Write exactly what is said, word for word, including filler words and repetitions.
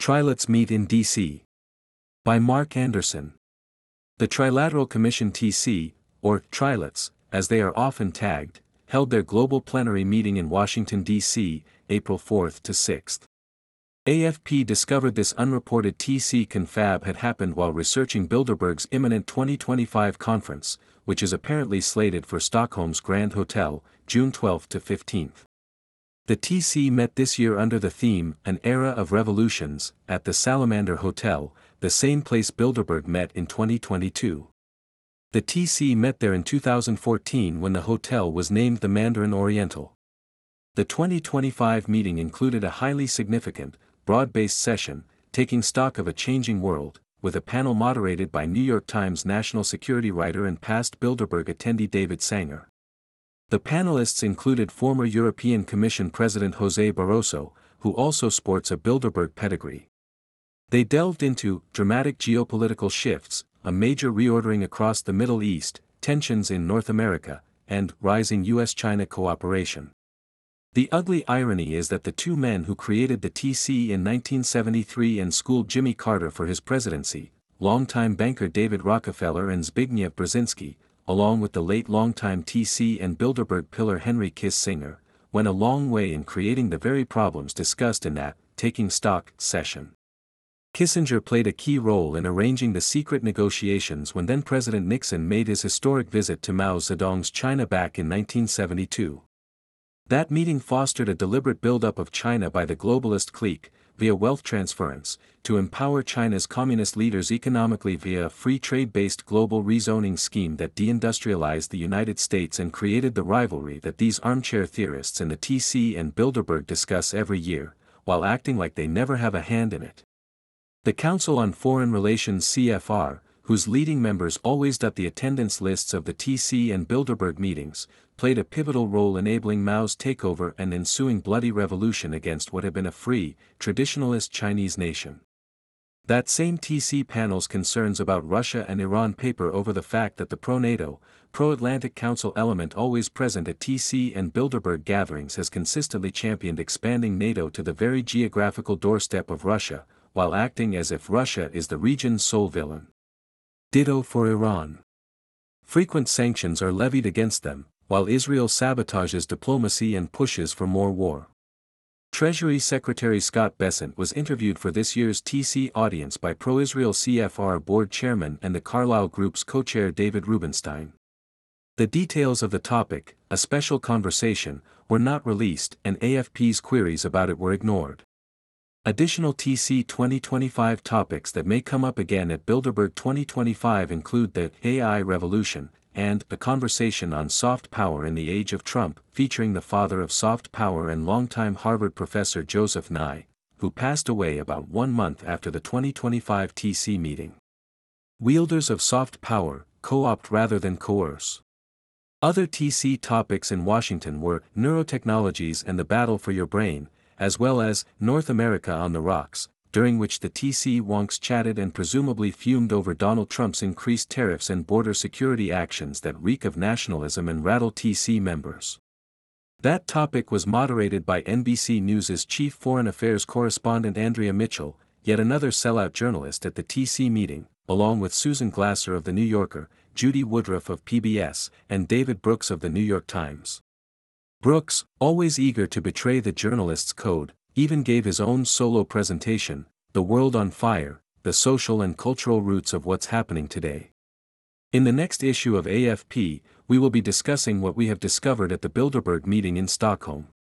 Trilates meet in D C By Mark Anderson. The Trilateral Commission T C, or Trilates, as they are often tagged, held their global plenary meeting in Washington, D C, April fourth to sixth. A F P discovered this unreported T C confab had happened while researching Bilderberg's imminent twenty twenty-five conference, which is apparently slated for Stockholm's Grand Hotel, June twelfth to fifteenth. The T C met this year under the theme, An Era of Revolutions, at the Salamander Hotel, the same place Bilderberg met in twenty twenty-two. The T C met there in two thousand fourteen when the hotel was named the Mandarin Oriental. The twenty twenty-five meeting included a highly significant, broad-based session, taking stock of a changing world, with a panel moderated by New York Times national security writer and past Bilderberg attendee David Sanger. The panelists included former European Commission President José Barroso, who also sports a Bilderberg pedigree. They delved into dramatic geopolitical shifts, a major reordering across the Middle East, tensions in North America, and rising U S China cooperation. The ugly irony is that the two men who created the T C in nineteen seventy-three and schooled Jimmy Carter for his presidency, longtime banker David Rockefeller and Zbigniew Brzezinski, along with the late longtime T C and Bilderberg pillar Henry Kissinger, went a long way in creating the very problems discussed in that taking stock session. Kissinger played a key role in arranging the secret negotiations when then-President Nixon made his historic visit to Mao Zedong's China back in nineteen seventy-two. That meeting fostered a deliberate buildup of China by the globalist clique, via wealth transference, to empower China's communist leaders economically via a free trade-based global rezoning scheme that deindustrialized the United States and created the rivalry that these armchair theorists in the T C and Bilderberg discuss every year, while acting like they never have a hand in it. The Council on Foreign Relations C F R, whose leading members always dot the attendance lists of the T C and Bilderberg meetings, played a pivotal role enabling Mao's takeover and ensuing bloody revolution against what had been a free, traditionalist Chinese nation. That same T C panel's concerns about Russia and Iran paper over the fact that the pro-NATO, pro-Atlantic Council element always present at T C and Bilderberg gatherings has consistently championed expanding NATO to the very geographical doorstep of Russia, while acting as if Russia is the region's sole villain. Ditto for Iran. Frequent sanctions are levied against them, while Israel sabotages diplomacy and pushes for more war. Treasury Secretary Scott Bessent was interviewed for this year's T C audience by pro-Israel C F R board chairman and the Carlyle Group's co-chair David Rubenstein. The details of the topic, a special conversation, were not released and A F P's queries about it were ignored. Additional T C twenty twenty-five topics that may come up again at Bilderberg twenty twenty-five include the A I revolution, and a conversation on soft power in the age of Trump, featuring the father of soft power and longtime Harvard professor Joseph Nye, who passed away about one month after the twenty twenty-five T C meeting. Wielders of soft power, co-opt rather than coerce. Other T C topics in Washington were neurotechnologies and the battle for your brain, as well as North America on the rocks, during which the T C wonks chatted and presumably fumed over Donald Trump's increased tariffs and border security actions that reek of nationalism and rattle T C members. That topic was moderated by N B C News' chief foreign affairs correspondent Andrea Mitchell, yet another sellout journalist at the T C meeting, along with Susan Glasser of The New Yorker, Judy Woodruff of P B S, and David Brooks of The New York Times. Brooks, always eager to betray the journalist's code, even gave his own solo presentation, The World on Fire, the social and cultural roots of what's happening today. In the next issue of A F P, we will be discussing what we have discovered at the Bilderberg meeting in Stockholm.